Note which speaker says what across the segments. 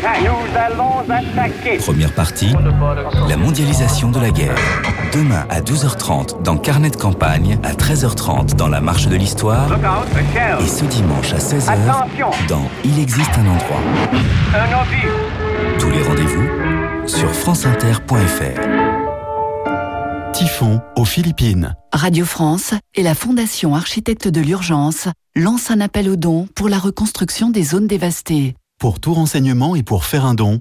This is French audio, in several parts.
Speaker 1: Nous allons attaquer.
Speaker 2: Première partie, la mondialisation de la guerre. Demain à 12h30 dans Carnet de campagne, à 13h30 dans La Marche de l'Histoire et ce dimanche à 16h dans Il existe un endroit.
Speaker 1: Un obus.
Speaker 2: Tous les rendez-vous sur franceinter.fr.
Speaker 3: Typhon aux Philippines.
Speaker 4: Radio France et la Fondation Architectes de l'Urgence lancent un appel aux dons pour la reconstruction des zones dévastées.
Speaker 3: Pour tout renseignement et pour faire un don,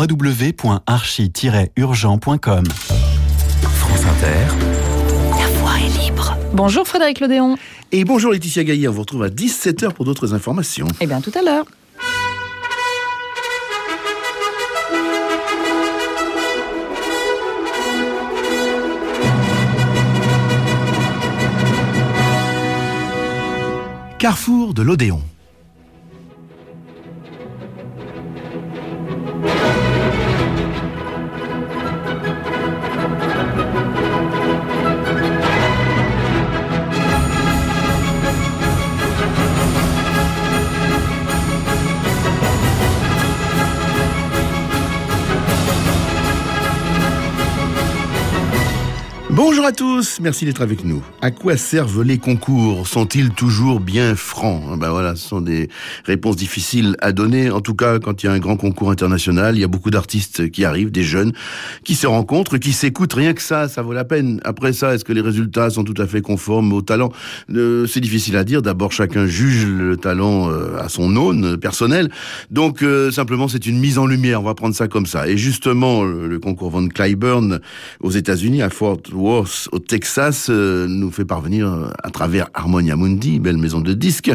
Speaker 3: www.archi-urgent.com.
Speaker 2: France Inter.
Speaker 4: La voix est libre.
Speaker 5: Bonjour Frédéric Lodéon.
Speaker 6: Et bonjour Laetitia Gaillet, on vous retrouve à 17h pour d'autres informations.
Speaker 5: Eh bien tout à l'heure.
Speaker 6: Carrefour de l'Odéon. Bonjour à tous, merci d'être avec nous. À quoi servent les concours? Sont-ils toujours bien francs? Ben voilà, ce sont des réponses difficiles à donner. En tout cas, quand il y a un grand concours international, il y a beaucoup d'artistes qui arrivent, des jeunes, qui se rencontrent, qui s'écoutent. Rien que ça vaut la peine. Après ça, est-ce que les résultats sont tout à fait conformes au talent? C'est difficile à dire. D'abord, chacun juge le talent à son aune personnel. Donc, simplement, c'est une mise en lumière. On va prendre ça comme ça. Et justement, le concours Von Cliburn aux États-Unis, à Fort Worth, au Texas, nous fait parvenir à travers Harmonia Mundi, belle maison de disques,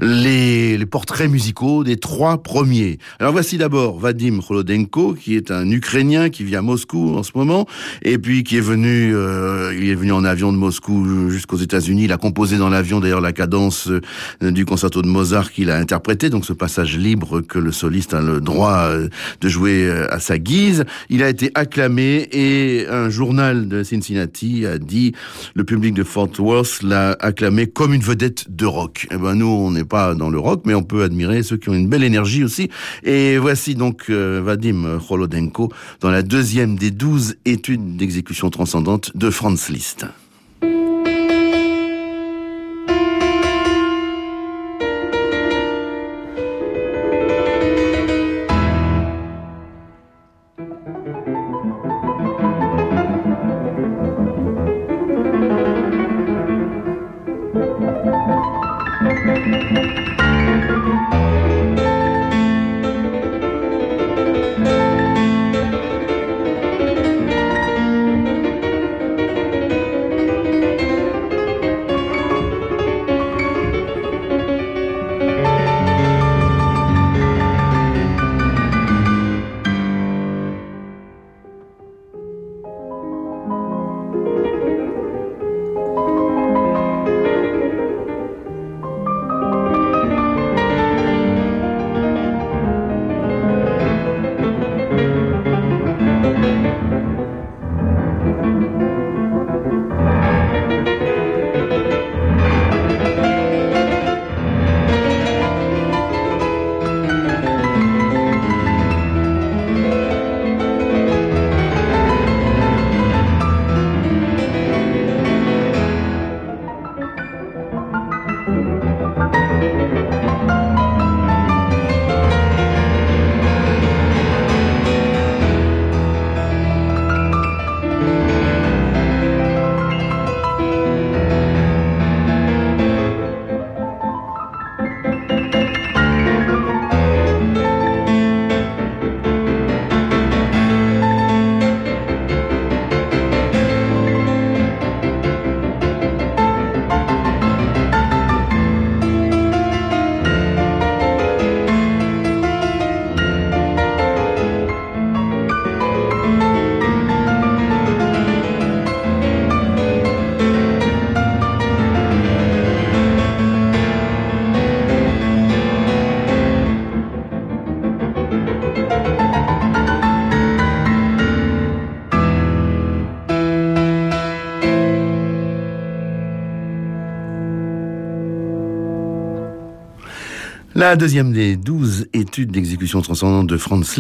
Speaker 6: les portraits musicaux des 3 premiers. Alors voici d'abord Vadim Kholodenko, qui est un Ukrainien qui vit à Moscou en ce moment, et puis qui est venu, il est venu en avion de Moscou jusqu'aux États-Unis. Il a composé dans l'avion d'ailleurs la cadence du concerto de Mozart qu'il a interprété, donc ce passage libre que le soliste a le droit de jouer à sa guise. Il a été acclamé et un journal de Cincinnati a dit, le public de Fort Worth l'a acclamé comme une vedette de rock. Eh ben nous, on n'est pas dans le rock, mais on peut admirer ceux qui ont une belle énergie aussi. Et voici donc Vadim Kholodenko dans la 2e des 12 études d'exécution transcendante de Franz Liszt. La deuxième des 12 études d'exécution transcendante de Franz